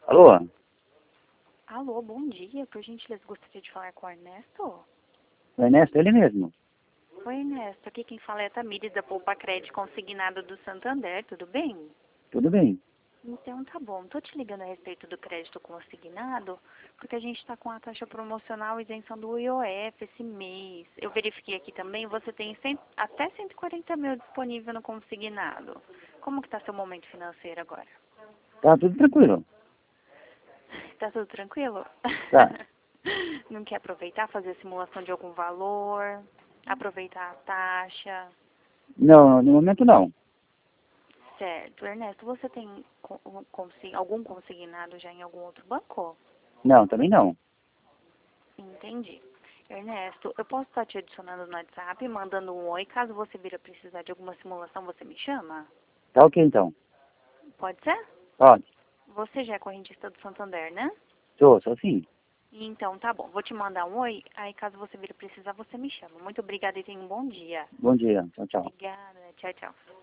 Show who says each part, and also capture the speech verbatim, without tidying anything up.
Speaker 1: Alô?
Speaker 2: Alô, bom dia. Por gentileza, gostaria de falar com o Ernesto?
Speaker 1: O Ernesto, ele mesmo.
Speaker 2: Oi, Ernesto. Aqui quem fala é a Tamires, da Poupa Crédito Consignado do Santander. Tudo bem?
Speaker 1: Tudo bem.
Speaker 2: Então tá bom. Tô te ligando a respeito do crédito consignado, porque a gente está com a taxa promocional isenção do I O F esse mês. Eu verifiquei aqui também, você tem cem, até cento e quarenta mil disponível no consignado. Como que tá seu momento financeiro agora?
Speaker 1: Tá tudo tranquilo.
Speaker 2: Tá tudo tranquilo?
Speaker 1: Tá.
Speaker 2: Não quer aproveitar, fazer a simulação de algum valor, aproveitar a taxa?
Speaker 1: Não, no momento não.
Speaker 2: Certo. Ernesto, você tem co- um consi- algum consignado já em algum outro banco?
Speaker 1: Não, também não.
Speaker 2: Entendi. Ernesto, eu posso estar te adicionando no WhatsApp, mandando um oi. Caso você vir a precisar de alguma simulação, você me chama?
Speaker 1: Tá ok então.
Speaker 2: Pode ser?
Speaker 1: Pode.
Speaker 2: Você já é correntista do Santander, né?
Speaker 1: Sou, sou sim.
Speaker 2: Então, tá bom. Vou te mandar um oi. Aí, caso você vir a precisar, você me chama. Muito obrigada e tenha um bom dia.
Speaker 1: Bom dia. Tchau, tchau.
Speaker 2: Obrigada. Tchau, tchau.